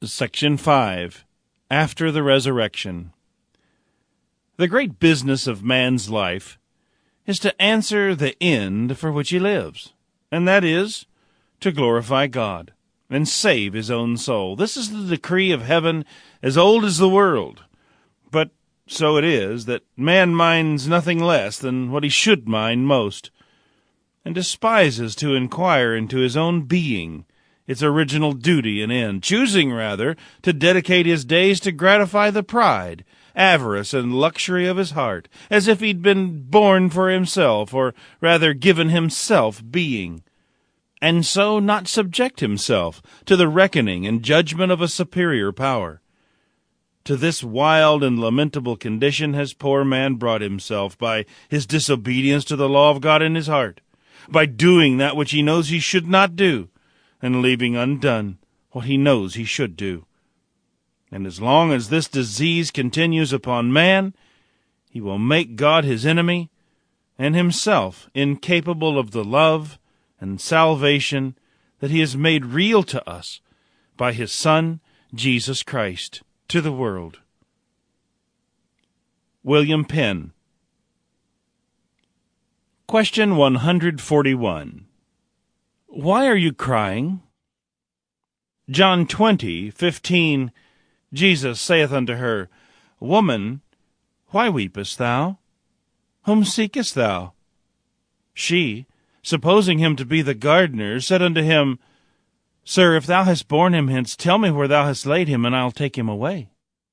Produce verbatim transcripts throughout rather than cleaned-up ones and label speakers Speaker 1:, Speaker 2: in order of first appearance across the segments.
Speaker 1: Section five. After the Resurrection. The great business of man's life is to answer the end for which he lives, and that is to glorify God and save his own soul. This is the decree of heaven as old as the world. But so it is that man minds nothing less than what he should mind most, and despises to inquire into his own being, its original duty and end, choosing rather to dedicate his days to gratify the pride, avarice, and luxury of his heart, as if he'd been born for himself, or rather given himself being, and so not subject himself to the reckoning and judgment of a superior power. To this wild and lamentable condition has poor man brought himself by his disobedience to the law of God in his heart, by doing that which he knows he should not do, and leaving undone what he knows he should do. And as long as this disease continues upon man, he will make God his enemy, and himself incapable of the love and salvation that he has made real to us by his Son, Jesus Christ, to the world. William Penn. Question one hundred forty-one. Why are you crying? John twenty, fifteen. Jesus saith unto her, Woman, why weepest thou? Whom seekest thou? She, supposing him to be the gardener, said unto him, Sir, if thou hast borne him hence, tell me where thou hast laid him, and I'll take him away.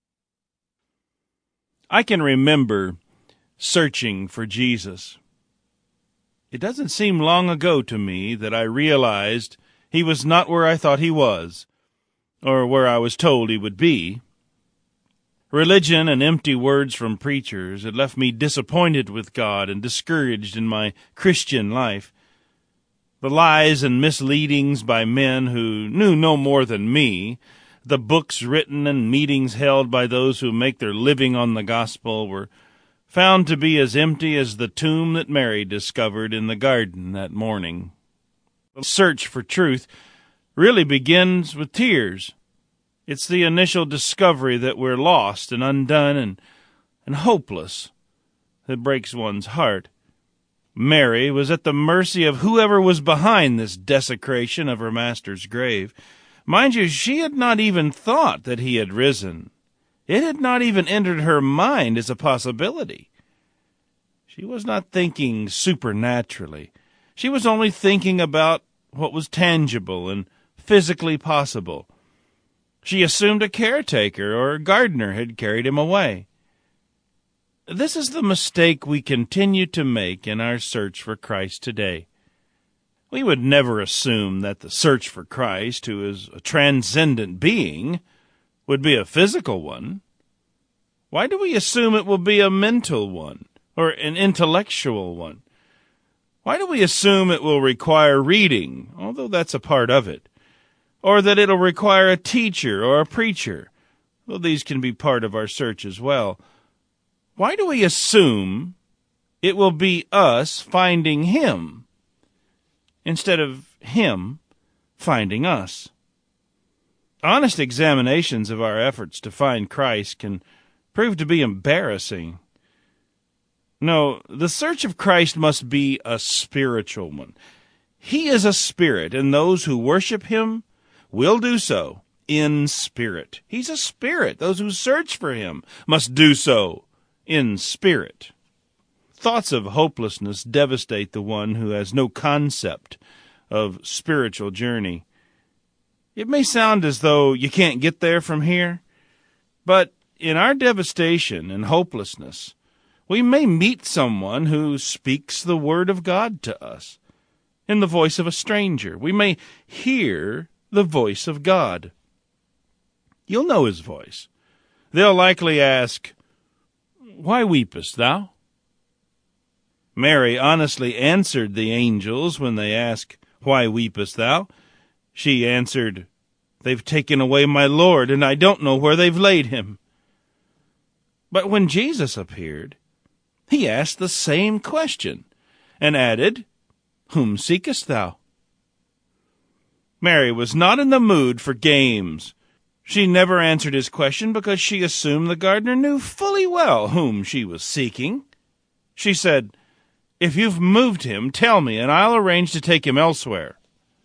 Speaker 1: I can remember searching for Jesus. It doesn't seem long ago to me that I realized he was not where I thought he was, or where I was told he would be. Religion and empty words from preachers had left me disappointed with God and discouraged in my Christian life. The lies and misleadings by men who knew no more than me, the books written and meetings held by those who make their living on the gospel were found to be as empty as the tomb that Mary discovered in the garden that morning. The search for truth really begins with tears. It's the initial discovery that we're lost and undone and, and hopeless that breaks one's heart. Mary was at the mercy of whoever was behind this desecration of her master's grave. Mind you, she had not even thought that he had risen. It had not even entered her mind as a possibility. She was not thinking supernaturally. She was only thinking about what was tangible and physically possible. She assumed a caretaker or a gardener had carried him away. This is the mistake we continue to make in our search for Christ today. We would never assume that the search for Christ, who is a transcendent being, would be a physical one. Why do we assume it will be a mental one or an intellectual one? Why do we assume it will require reading, although that's a part of it, or that it'll require a teacher or a preacher? Well, these can be part of our search as well. Why do we assume it will be us finding him instead of him finding us? Honest examinations of our efforts to find Christ can prove to be embarrassing. No, the search of Christ must be a spiritual one. He is a spirit, and those who worship him will do so in spirit. He's a spirit. Those who search for him must do so in spirit. Thoughts of hopelessness devastate the one who has no concept of spiritual journey. It may sound as though you can't get there from here, but in our devastation and hopelessness, we may meet someone who speaks the word of God to us in the voice of a stranger. We may hear the voice of God. You'll know his voice. They'll likely ask, Why weepest thou? Mary honestly answered the angels when they asked, Why weepest thou? She answered, They've taken away my Lord, and I don't know where they've laid him. But when Jesus appeared, he asked the same question, and added, Whom seekest thou? Mary was not in the mood for games. She never answered his question because she assumed the gardener knew fully well whom she was seeking. She said, "If you've moved him, tell me, and I'll arrange to take him elsewhere."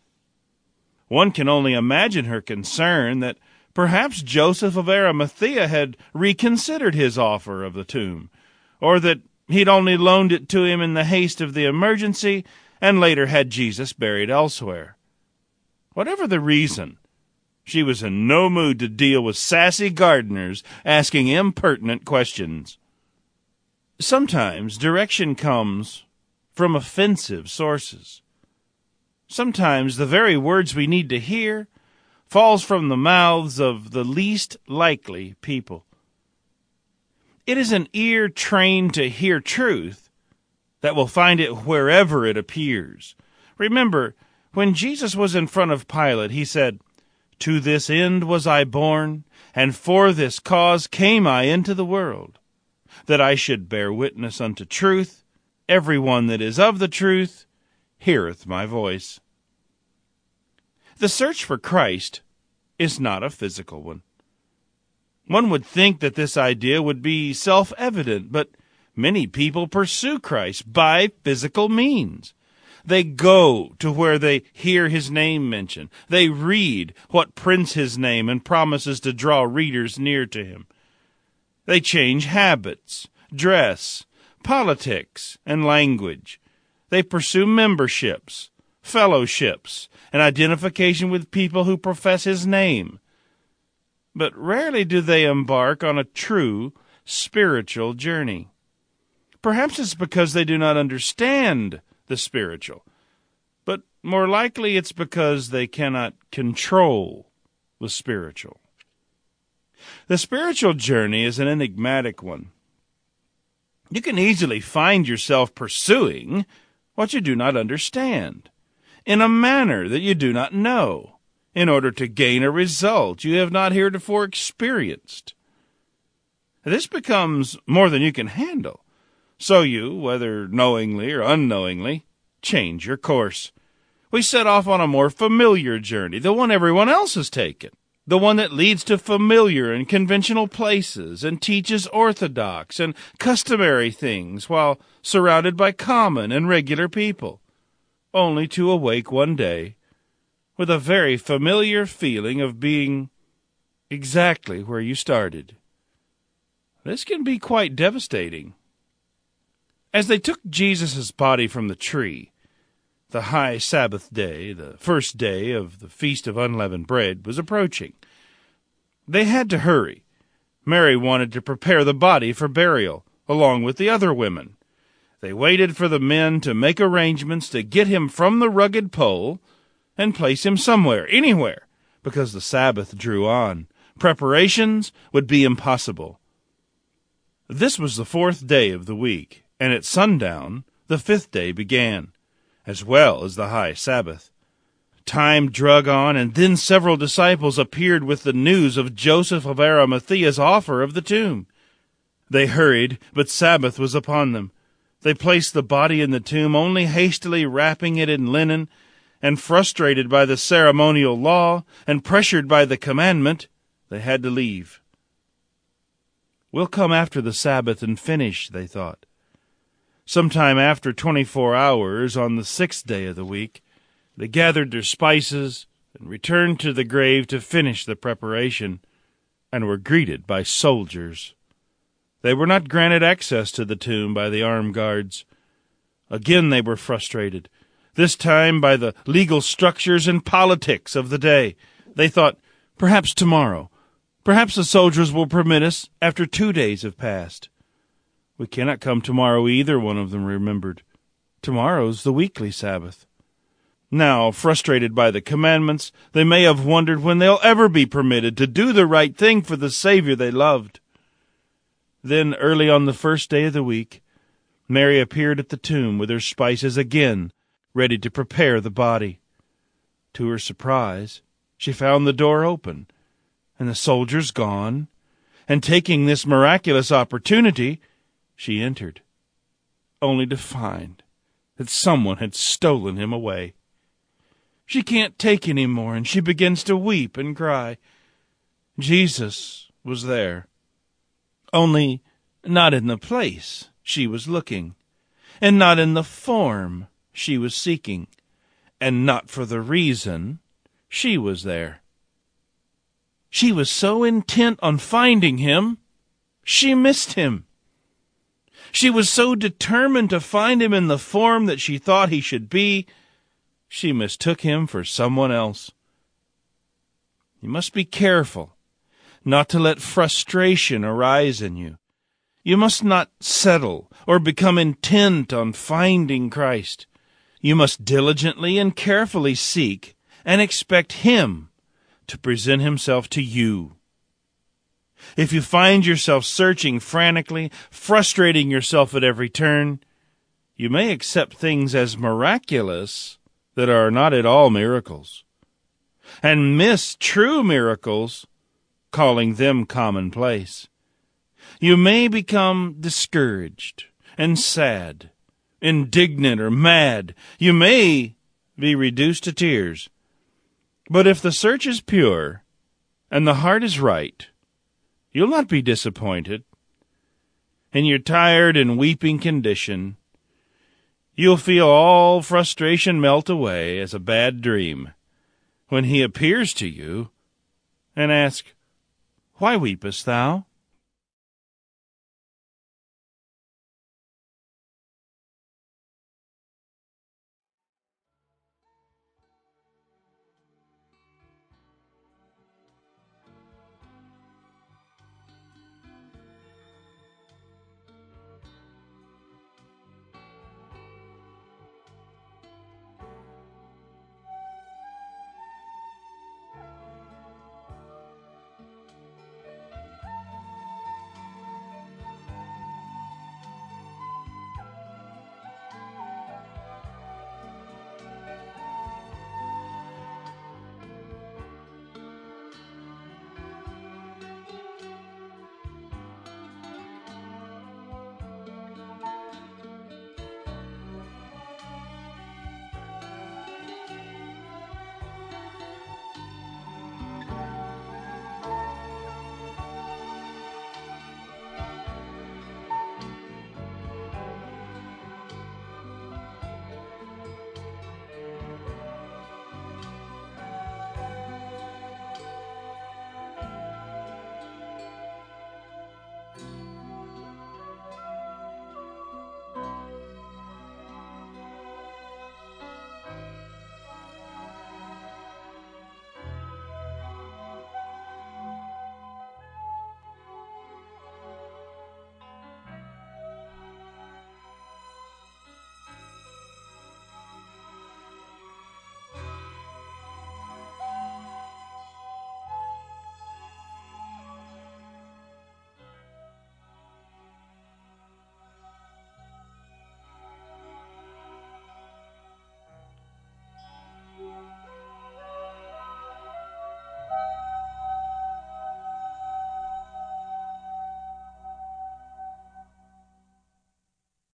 Speaker 1: One can only imagine her concern that perhaps Joseph of Arimathea had reconsidered his offer of the tomb, or that he'd only loaned it to him in the haste of the emergency and later had Jesus buried elsewhere. Whatever the reason, she was in no mood to deal with sassy gardeners asking impertinent questions. Sometimes direction comes from offensive sources. Sometimes the very words we need to hear falls from the mouths of the least likely people. It is an ear trained to hear truth that will find it wherever it appears. Remember, when Jesus was in front of Pilate, he said, "To this end was I born, and for this cause came I into the world, that I should bear witness unto truth. Every one that is of the truth heareth my voice." The search for Christ is not a physical one. One would think that this idea would be self-evident, but many people pursue Christ by physical means. They go to where they hear his name mentioned. They read what prints his name and promises to draw readers near to him. They change habits, dress, politics, and language. They pursue memberships, fellowships, and identification with people who profess his name. But rarely do they embark on a true spiritual journey. Perhaps it's because they do not understand the spiritual, but more likely it's because they cannot control the spiritual. The spiritual journey is an enigmatic one. You can easily find yourself pursuing what you do not understand, in a manner that you do not know, in order to gain a result you have not heretofore experienced. This becomes more than you can handle, so you, whether knowingly or unknowingly, change your course. We set off on a more familiar journey, the one everyone else has taken, the one that leads to familiar and conventional places and teaches orthodox and customary things while surrounded by common and regular people, only to awake one day with a very familiar feeling of being exactly where you started. This can be quite devastating. As they took Jesus' body from the tree, the high Sabbath day, the first day of the Feast of Unleavened Bread, was approaching. They had to hurry. Mary wanted to prepare the body for burial, along with the other women. They waited for the men to make arrangements to get him from the rugged pole and place him somewhere, anywhere, because the Sabbath drew on. Preparations would be impossible. This was the fourth day of the week, and at sundown the fifth day began, as well as the high Sabbath. Time drug on, and then several disciples appeared with the news of Joseph of Arimathea's offer of the tomb. They hurried, but Sabbath was upon them. They placed the body in the tomb, only hastily wrapping it in linen, and frustrated by the ceremonial law and pressured by the commandment, they had to leave. "We'll come after the Sabbath and finish," they thought. Sometime after twenty-four hours, on the sixth day of the week, they gathered their spices and returned to the grave to finish the preparation, and were greeted by soldiers. They were not granted access to the tomb by the armed guards. Again they were frustrated, this time by the legal structures and politics of the day. They thought, perhaps tomorrow, perhaps the soldiers will permit us after two days have passed. "We cannot come tomorrow either," one of them remembered. "Tomorrow's the weekly Sabbath." Now, frustrated by the commandments, they may have wondered when they'll ever be permitted to do the right thing for the Savior they loved. Then, early on the first day of the week, Mary appeared at the tomb with her spices again, ready to prepare the body. To her surprise, she found the door open, and the soldiers gone, and taking this miraculous opportunity, she entered, only to find that someone had stolen him away. She can't take any more, and she begins to weep and cry. Jesus was there, only not in the place she was looking, and not in the form she was seeking, and not for the reason she was there. She was so intent on finding him, she missed him. She was so determined to find him in the form that she thought he should be, she mistook him for someone else. You must be careful not to let frustration arise in you. You must not settle or become intent on finding Christ. You must diligently and carefully seek and expect him to present himself to you. If you find yourself searching frantically, frustrating yourself at every turn, you may accept things as miraculous that are not at all miracles, and miss true miracles, calling them commonplace. You may become discouraged and sad, indignant or mad. You may be reduced to tears. But if the search is pure and the heart is right, you'll not be disappointed. In your tired and weeping condition, you'll feel all frustration melt away as a bad dream when he appears to you and asks, "Why weepest thou?"